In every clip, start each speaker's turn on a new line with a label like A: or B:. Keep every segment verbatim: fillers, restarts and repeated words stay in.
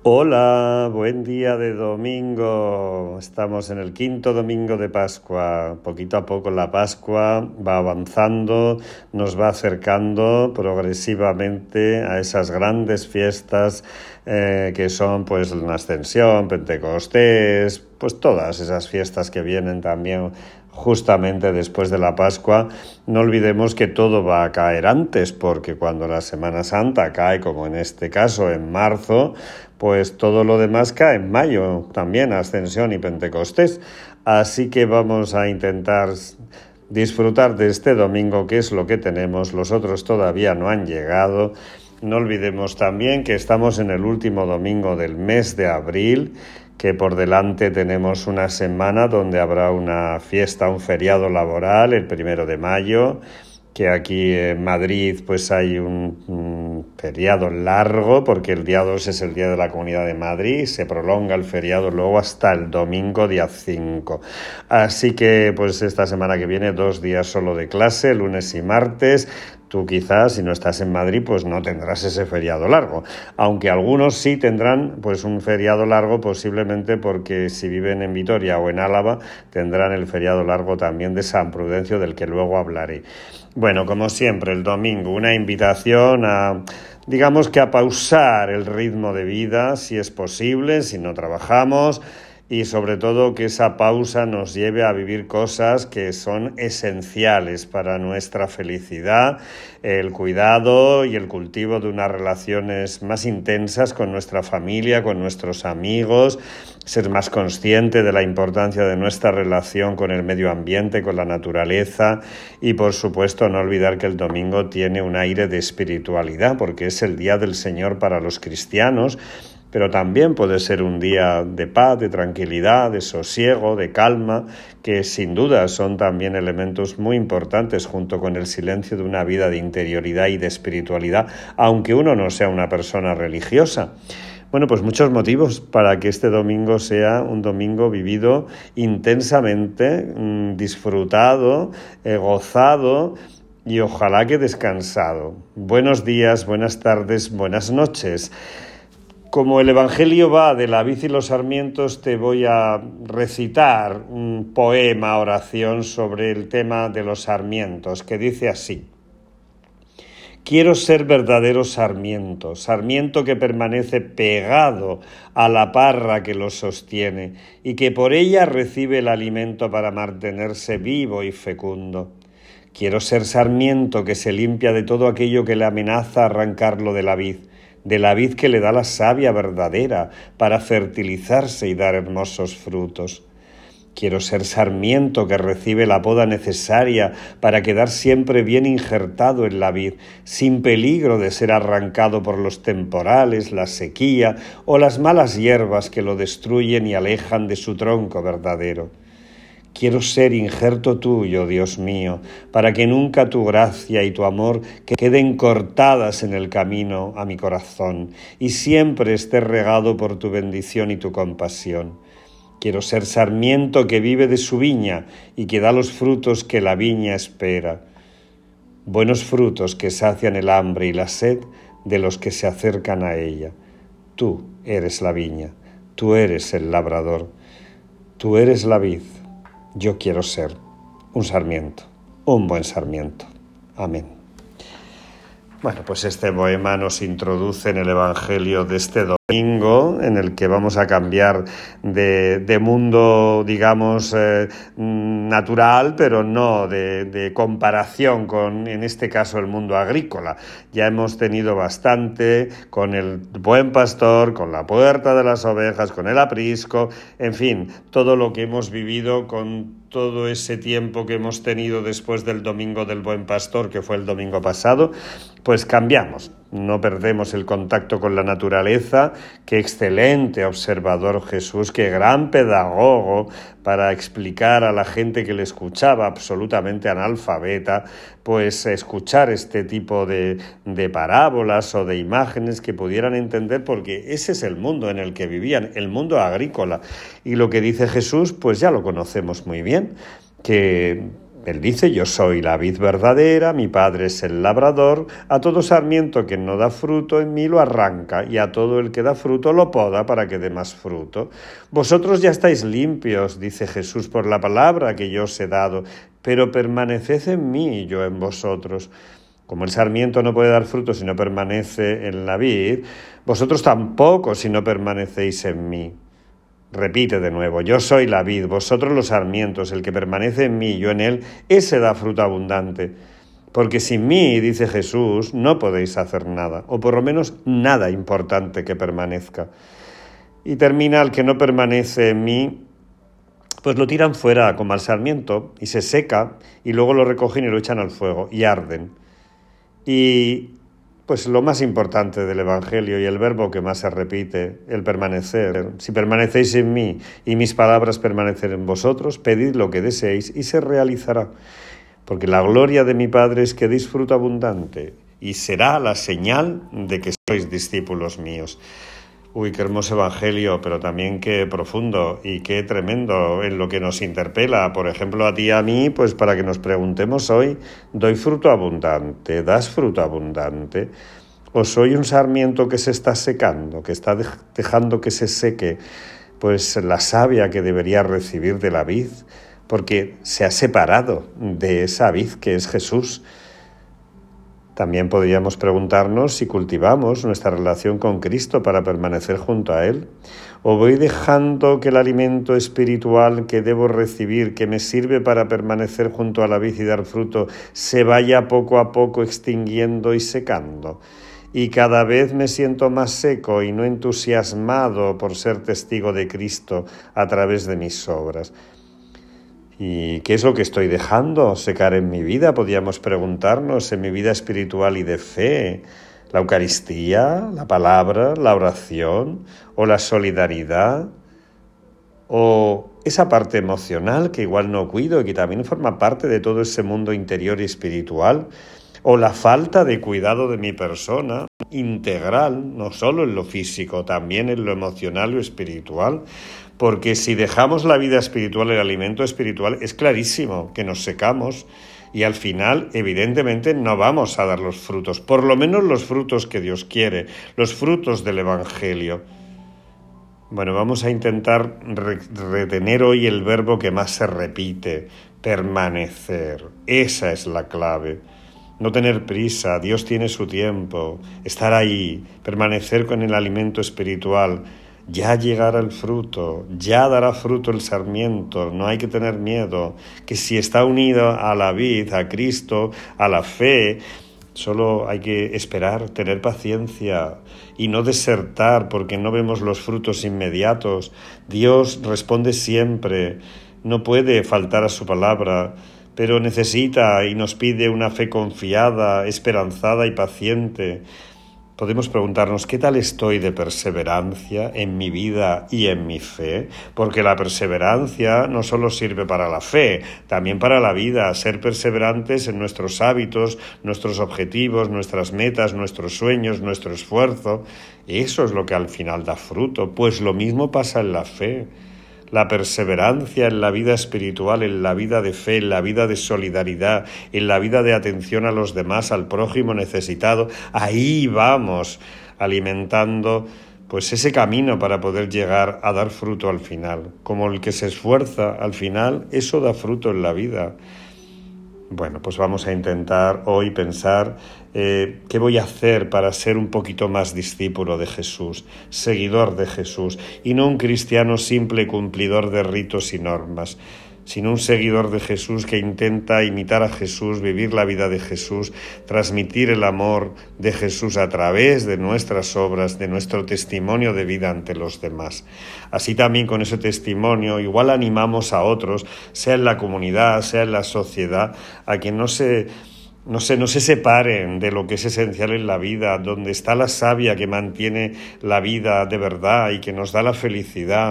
A: Hola, buen día de domingo. Estamos en el quinto domingo de Pascua. Poquito a poco la Pascua va avanzando, nos va acercando progresivamente a esas grandes fiestas eh, que son pues la Ascensión, Pentecostés, pues todas esas fiestas que vienen también justamente después de la Pascua. No olvidemos que todo va a caer antes, porque cuando la Semana Santa cae, como en este caso, en marzo, pues todo lo demás cae en mayo, también Ascensión y Pentecostés. Así que vamos a intentar disfrutar de este domingo, que es lo que tenemos. Los otros todavía no han llegado. No olvidemos también que estamos en el último domingo del mes de abril, que por delante tenemos una semana donde habrá una fiesta, un feriado laboral, el primero de mayo, que aquí en Madrid pues hay un, un feriado largo, porque el día dos es el Día de la Comunidad de Madrid, se prolonga el feriado luego hasta el domingo día cinco. Así que pues esta semana que viene dos días solo de clase, lunes y martes. Tú quizás, si no estás en Madrid, pues no tendrás ese feriado largo. Aunque algunos sí tendrán pues un feriado largo, posiblemente porque si viven en Vitoria o en Álava, tendrán el feriado largo también de San Prudencio, del que luego hablaré. Bueno, como siempre, el domingo, una invitación a, digamos que a pausar el ritmo de vida, si es posible, si no trabajamos, y sobre todo que esa pausa nos lleve a vivir cosas que son esenciales para nuestra felicidad, el cuidado y el cultivo de unas relaciones más intensas con nuestra familia, con nuestros amigos, ser más consciente de la importancia de nuestra relación con el medio ambiente, con la naturaleza, y por supuesto no olvidar que el domingo tiene un aire de espiritualidad, porque es el día del Señor para los cristianos, pero también puede ser un día de paz, de tranquilidad, de sosiego, de calma, que sin duda son también elementos muy importantes junto con el silencio de una vida de interioridad y de espiritualidad, aunque uno no sea una persona religiosa. Bueno, pues muchos motivos para que este domingo sea un domingo vivido intensamente, disfrutado, eh, gozado y ojalá que descansado. Buenos días, buenas tardes, buenas noches. Como el Evangelio va de la vid y los sarmientos, te voy a recitar un poema, oración sobre el tema de los sarmientos, que dice así: Quiero ser verdadero sarmiento, sarmiento que permanece pegado a la parra que lo sostiene y que por ella recibe el alimento para mantenerse vivo y fecundo. Quiero ser sarmiento que se limpia de todo aquello que le amenaza arrancarlo de la vid, de la vid que le da la savia verdadera para fertilizarse y dar hermosos frutos. Quiero ser sarmiento que recibe la poda necesaria para quedar siempre bien injertado en la vid, sin peligro de ser arrancado por los temporales, la sequía o las malas hierbas que lo destruyen y alejan de su tronco verdadero. Quiero ser injerto tuyo, Dios mío, para que nunca tu gracia y tu amor queden cortadas en el camino a mi corazón y siempre esté regado por tu bendición y tu compasión. Quiero ser sarmiento que vive de su viña y que da los frutos que la viña espera. Buenos frutos que sacian el hambre y la sed de los que se acercan a ella. Tú eres la viña, tú eres el labrador, tú eres la vid. Yo quiero ser un sarmiento, un buen sarmiento. Amén. Bueno, pues este poema nos introduce en el Evangelio de este domingo, en el que vamos a cambiar de, de mundo, digamos, eh, natural, pero no de, de comparación con, en este caso, el mundo agrícola. Ya hemos tenido bastante con el buen pastor, con la puerta de las ovejas, con el aprisco, en fin, todo lo que hemos vivido con todo ese tiempo que hemos tenido después del Domingo del Buen Pastor, que fue el domingo pasado, pues cambiamos. No perdemos el contacto con la naturaleza. Qué excelente observador Jesús, qué gran pedagogo para explicar a la gente que le escuchaba, absolutamente analfabeta, pues escuchar este tipo de, de parábolas o de imágenes que pudieran entender, porque ese es el mundo en el que vivían, el mundo agrícola. Y lo que dice Jesús, pues ya lo conocemos muy bien, que Él dice, yo soy la vid verdadera, mi Padre es el labrador, a todo sarmiento que no da fruto en mí lo arranca, y a todo el que da fruto lo poda para que dé más fruto. Vosotros ya estáis limpios, dice Jesús, por la palabra que yo os he dado, pero permaneced en mí y yo en vosotros. Como el sarmiento no puede dar fruto si no permanece en la vid, vosotros tampoco si no permanecéis en mí. Repite de nuevo, yo soy la vid, vosotros los sarmientos, el que permanece en mí, yo en él, ese da fruto abundante. Porque sin mí, dice Jesús, no podéis hacer nada, o por lo menos nada importante que permanezca. Y termina, el que no permanece en mí, pues lo tiran fuera como al sarmiento, y se seca, y luego lo recogen y lo echan al fuego, y arden. Y pues lo más importante del Evangelio y el verbo que más se repite, el permanecer. Si permanecéis en mí y mis palabras permanecen en vosotros, pedid lo que deseéis y se realizará. Porque la gloria de mi Padre es que deis fruto abundante y será la señal de que sois discípulos míos. Uy, qué hermoso Evangelio, pero también qué profundo y qué tremendo en lo que nos interpela. Por ejemplo, a ti y a mí, pues para que nos preguntemos hoy, ¿doy fruto abundante? ¿Das fruto abundante? ¿O soy un sarmiento que se está secando, que está dejando que se seque pues la savia que debería recibir de la vid? Porque se ha separado de esa vid que es Jesús. También podríamos preguntarnos si cultivamos nuestra relación con Cristo para permanecer junto a Él, o voy dejando que el alimento espiritual que debo recibir, que me sirve para permanecer junto a la vid y dar fruto, se vaya poco a poco extinguiendo y secando. Y cada vez me siento más seco y no entusiasmado por ser testigo de Cristo a través de mis obras. ¿Y qué es lo que estoy dejando secar en mi vida? Podríamos preguntarnos, en mi vida espiritual y de fe. ¿La Eucaristía, la palabra, la oración o la solidaridad? ¿O esa parte emocional que igual no cuido y que también forma parte de todo ese mundo interior y espiritual? ¿O la falta de cuidado de mi persona integral, no solo en lo físico, también en lo emocional o espiritual? Porque si dejamos la vida espiritual, el alimento espiritual, es clarísimo que nos secamos y al final, evidentemente, no vamos a dar los frutos, por lo menos los frutos que Dios quiere, los frutos del Evangelio. Bueno, vamos a intentar re- retener hoy el verbo que más se repite, permanecer. Esa es la clave. No tener prisa, Dios tiene su tiempo, estar ahí, permanecer con el alimento espiritual. Ya llegará el fruto, ya dará fruto el sarmiento, no hay que tener miedo, que si está unido a la vid, a Cristo, a la fe, solo hay que esperar, tener paciencia y no desertar porque no vemos los frutos inmediatos. Dios responde siempre, no puede faltar a su palabra, pero necesita y nos pide una fe confiada, esperanzada y paciente. Podemos preguntarnos, ¿qué tal estoy de perseverancia en mi vida y en mi fe? Porque la perseverancia no solo sirve para la fe, también para la vida. Ser perseverantes en nuestros hábitos, nuestros objetivos, nuestras metas, nuestros sueños, nuestro esfuerzo. Eso es lo que al final da fruto. Pues lo mismo pasa en la fe. La perseverancia en la vida espiritual, en la vida de fe, en la vida de solidaridad, en la vida de atención a los demás, al prójimo necesitado, ahí vamos alimentando pues ese camino para poder llegar a dar fruto al final. Como el que se esfuerza al final, eso da fruto en la vida. Bueno, pues vamos a intentar hoy pensar eh, qué voy a hacer para ser un poquito más discípulo de Jesús, seguidor de Jesús, y no un cristiano simple cumplidor de ritos y normas, sino un seguidor de Jesús que intenta imitar a Jesús, vivir la vida de Jesús, transmitir el amor de Jesús a través de nuestras obras, de nuestro testimonio de vida ante los demás. Así también con ese testimonio igual animamos a otros, sea en la comunidad, sea en la sociedad, a que no se... No se, no se separen de lo que es esencial en la vida, donde está la savia que mantiene la vida de verdad y que nos da la felicidad.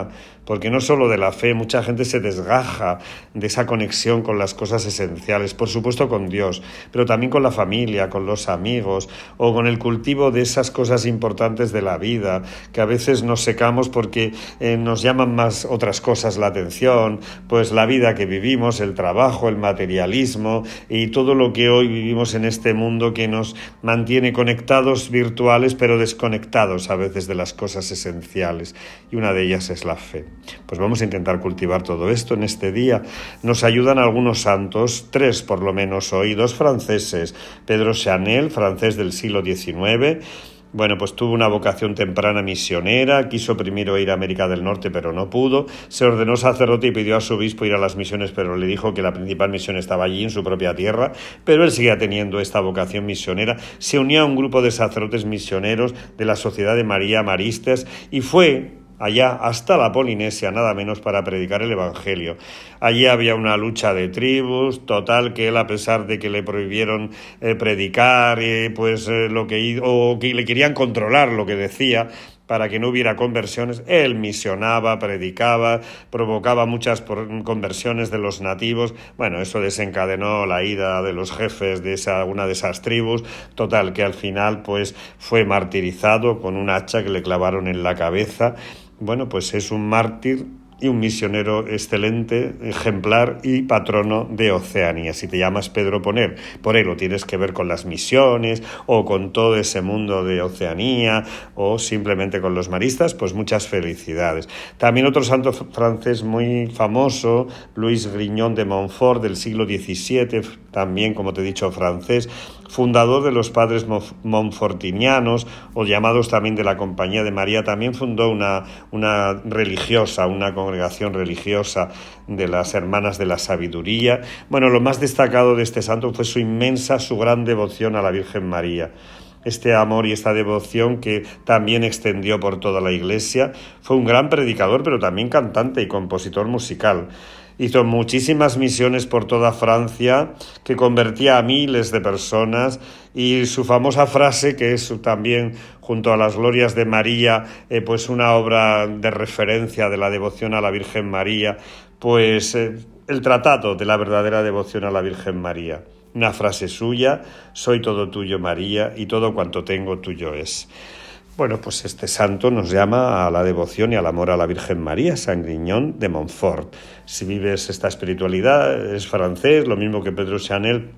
A: porque no solo de la fe, mucha gente se desgaja de esa conexión con las cosas esenciales, por supuesto con Dios, pero también con la familia, con los amigos o con el cultivo de esas cosas importantes de la vida, que a veces nos secamos porque eh, nos llaman más otras cosas la atención, pues la vida que vivimos, el trabajo, el materialismo y todo lo que hoy vivimos en este mundo que nos mantiene conectados virtuales pero desconectados a veces de las cosas esenciales, y una de ellas es la fe. Pues vamos a intentar cultivar todo esto en este día. Nos ayudan algunos santos, tres por lo menos hoy, dos franceses, Pedro Chanel, francés del siglo diecinueve. Bueno, pues tuvo una vocación temprana misionera, quiso primero ir a América del Norte, pero no pudo. Se ordenó sacerdote y pidió a su obispo ir a las misiones, pero le dijo que la principal misión estaba allí, en su propia tierra. Pero él seguía teniendo esta vocación misionera. Se unió a un grupo de sacerdotes misioneros de la Sociedad de María Maristas y fue allá hasta la Polinesia, nada menos, para predicar el Evangelio. Allí había una lucha de tribus, total, que él, a pesar de que le prohibieron eh, predicar, eh, pues eh, lo que o que le querían controlar lo que decía, para que no hubiera conversiones, él misionaba, predicaba, provocaba muchas conversiones de los nativos. Bueno, eso desencadenó la ira de los jefes de esa, una de esas tribus, total, que al final pues fue martirizado con un hacha que le clavaron en la cabeza. Bueno, pues es un mártir y un misionero excelente, ejemplar y patrono de Oceanía. Si te llamas Pedro Poner, por él, o tienes que ver con las misiones o con todo ese mundo de Oceanía o simplemente con los maristas, pues muchas felicidades. También otro santo francés muy famoso, Luis Grignon de Montfort, del siglo diecisiete, también, como te he dicho, francés, fundador de los padres montfortinianos, o llamados también de la Compañía de María. También fundó una, una religiosa, una congregación religiosa de las Hermanas de la Sabiduría. Bueno, lo más destacado de este santo fue su inmensa, su gran devoción a la Virgen María. Este amor y esta devoción que también extendió por toda la Iglesia. Fue un gran predicador, pero también cantante y compositor musical. Hizo muchísimas misiones por toda Francia, que convertía a miles de personas, y su famosa frase, que es también, junto a las glorias de María, eh, pues una obra de referencia de la devoción a la Virgen María, pues eh, el tratado de la verdadera devoción a la Virgen María. Una frase suya: soy todo tuyo, María, y todo cuanto tengo tuyo es. Bueno, pues este santo nos llama a la devoción y al amor a la Virgen María, San Grignon de Montfort. Si vives esta espiritualidad, es francés, lo mismo que Pedro Chanel,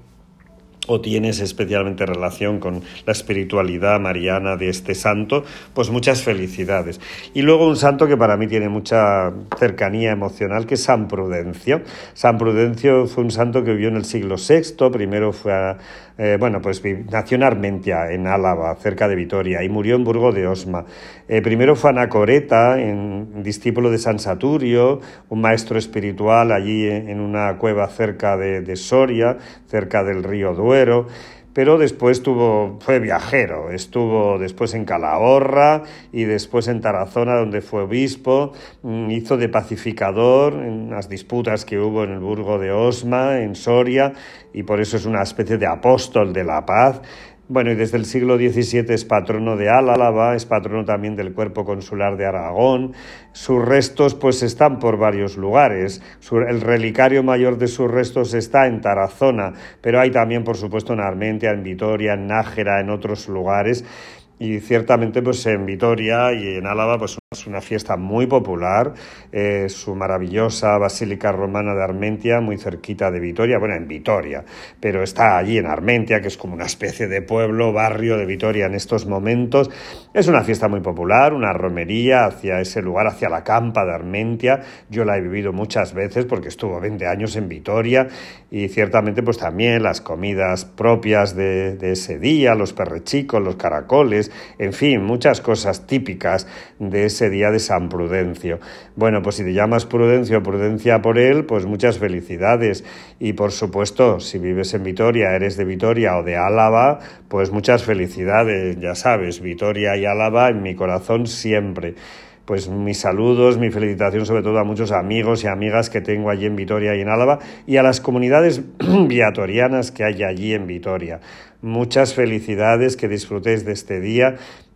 A: o tienes especialmente relación con la espiritualidad mariana de este santo, pues muchas felicidades. Y luego un santo que para mí tiene mucha cercanía emocional, que es San Prudencio. San Prudencio fue un santo que vivió en el siglo sexto, primero fue a, eh, bueno, pues nació en Armentia, en Álava, cerca de Vitoria, y murió en Burgo de Osma. Eh, primero fue anacoreta, en, discípulo de San Saturio, un maestro espiritual allí en, en una cueva cerca de, de Soria, cerca del río Duero. Pero después tuvo, fue viajero, estuvo después en Calahorra y después en Tarazona, donde fue obispo, hizo de pacificador en las disputas que hubo en el Burgo de Osma, en Soria, y por eso es una especie de apóstol de la paz. Bueno, y desde el siglo diecisiete es patrono de Álava, es patrono también del Cuerpo Consular de Aragón. Sus restos pues están por varios lugares. Su, el relicario mayor de sus restos está en Tarazona, pero hay también, por supuesto, en Armentia, en Vitoria, en Nájera, en otros lugares. Y ciertamente pues en Vitoria y en Álava pues es una fiesta muy popular, eh, su maravillosa Basílica Romana de Armentia, muy cerquita de Vitoria, bueno, en Vitoria, pero está allí en Armentia, que es como una especie de pueblo, barrio de Vitoria en estos momentos. Es una fiesta muy popular, una romería hacia ese lugar, hacia la Campa de Armentia. Yo la he vivido muchas veces porque estuvo veinte años en Vitoria, y ciertamente pues también las comidas propias de, de ese día, los perrechicos, los caracoles, en fin, muchas cosas típicas de ese día de San Prudencio. Bueno, pues si te llamas Prudencio, Prudencia por él, pues muchas felicidades. Y por supuesto, si vives en Vitoria, eres de Vitoria o de Álava, pues muchas felicidades. Ya sabes, Vitoria y Álava en mi corazón siempre. Pues mis saludos, mi felicitación sobre todo a muchos amigos y amigas que tengo allí en Vitoria y en Álava, y a las comunidades viatorianas que hay allí en Vitoria. Muchas felicidades, que disfrutéis de este día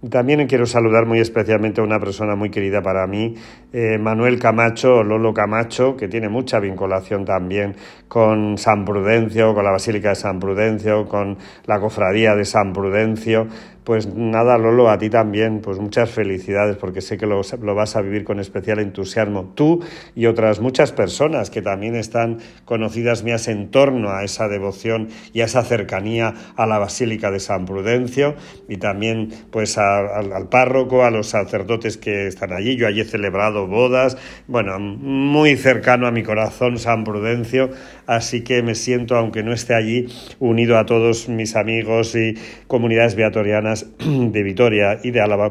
A: También quiero saludar muy especialmente a una persona muy querida para mí, eh, Manuel Camacho, o Lolo Camacho, que tiene mucha vinculación también con San Prudencio, con la Basílica de San Prudencio, con la Cofradía de San Prudencio. Pues nada, Lolo, a ti también, pues muchas felicidades, porque sé que lo, lo vas a vivir con especial entusiasmo. Tú y otras muchas personas que también están conocidas mías en torno a esa devoción y a esa cercanía a la Basílica de San Prudencio, y también pues a, al, al párroco, a los sacerdotes que están allí. Yo allí he celebrado bodas, bueno, muy cercano a mi corazón San Prudencio, así que me siento, aunque no esté allí, unido a todos mis amigos y comunidades beatorianas de Vitoria y de Álava,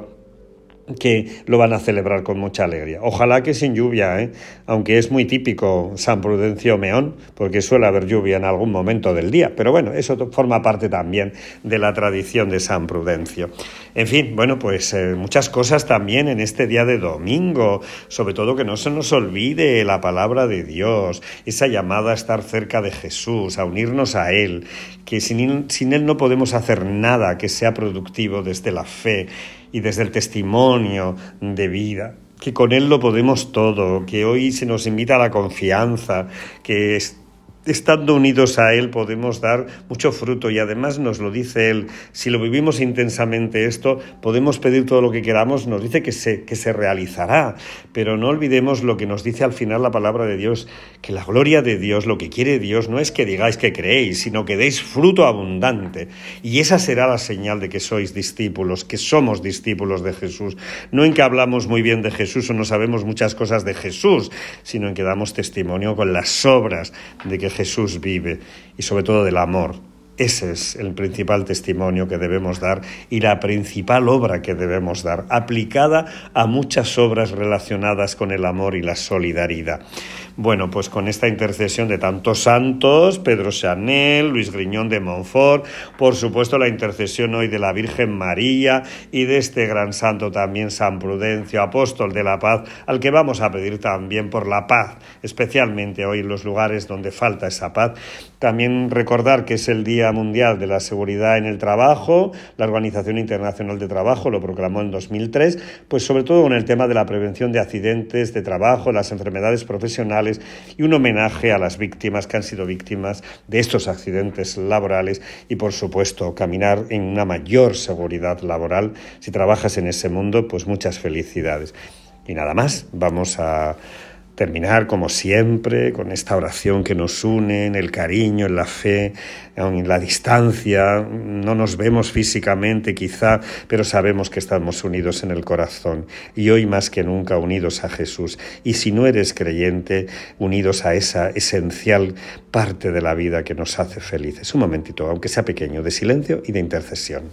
A: que lo van a celebrar con mucha alegría. Ojalá que sin lluvia, ¿eh? Aunque es muy típico San Prudencio Meón, porque suele haber lluvia en algún momento del día, pero bueno, eso forma parte también de la tradición de San Prudencio. En fin, bueno, pues eh, muchas cosas también en este día de domingo, sobre todo que no se nos olvide la palabra de Dios, esa llamada a estar cerca de Jesús, a unirnos a Él, que sin, sin Él no podemos hacer nada que sea productivo desde la fe y desde el testimonio de vida, que con Él lo podemos todo, que hoy se nos invita a la confianza, que es, estando unidos a Él podemos dar mucho fruto, y además nos lo dice Él, si lo vivimos intensamente esto, podemos pedir todo lo que queramos, nos dice que se, que se realizará, pero no olvidemos lo que nos dice al final la palabra de Dios, que la gloria de Dios, lo que quiere Dios, no es que digáis que creéis, sino que deis fruto abundante, y esa será la señal de que sois discípulos, que somos discípulos de Jesús, no en que hablamos muy bien de Jesús o no sabemos muchas cosas de Jesús, sino en que damos testimonio con las obras de que Jesús vive, y sobre todo del amor. Ese es el principal testimonio que debemos dar y la principal obra que debemos dar, aplicada a muchas obras relacionadas con el amor y la solidaridad. Bueno, pues con esta intercesión de tantos santos, Pedro Chanel, Luis Griñón de Montfort, por supuesto la intercesión hoy de la Virgen María y de este gran santo también San Prudencio, apóstol de la paz, al que vamos a pedir también por la paz, especialmente hoy en los lugares donde falta esa paz. También recordar que es el Día Mundial de la Seguridad en el Trabajo, la Organización Internacional de Trabajo lo proclamó en dos mil tres, pues sobre todo con el tema de la prevención de accidentes de trabajo, las enfermedades profesionales, y un homenaje a las víctimas que han sido víctimas de estos accidentes laborales, y por supuesto caminar en una mayor seguridad laboral. Si trabajas en ese mundo, pues muchas felicidades. Y nada más, vamos a terminar como siempre con esta oración que nos une en el cariño, en la fe, en la distancia. No nos vemos físicamente quizá, pero sabemos que estamos unidos en el corazón, y hoy más que nunca unidos a Jesús. Y si no eres creyente, unidos a esa esencial parte de la vida que nos hace felices. Un momentito, aunque sea pequeño, de silencio y de intercesión.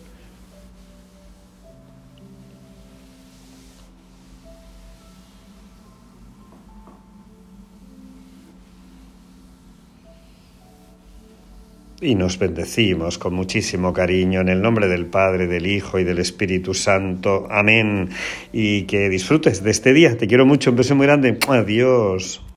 A: Y nos bendecimos con muchísimo cariño en el nombre del Padre, del Hijo y del Espíritu Santo. Amén. Y que disfrutes de este día. Te quiero mucho. Un beso muy grande. Adiós.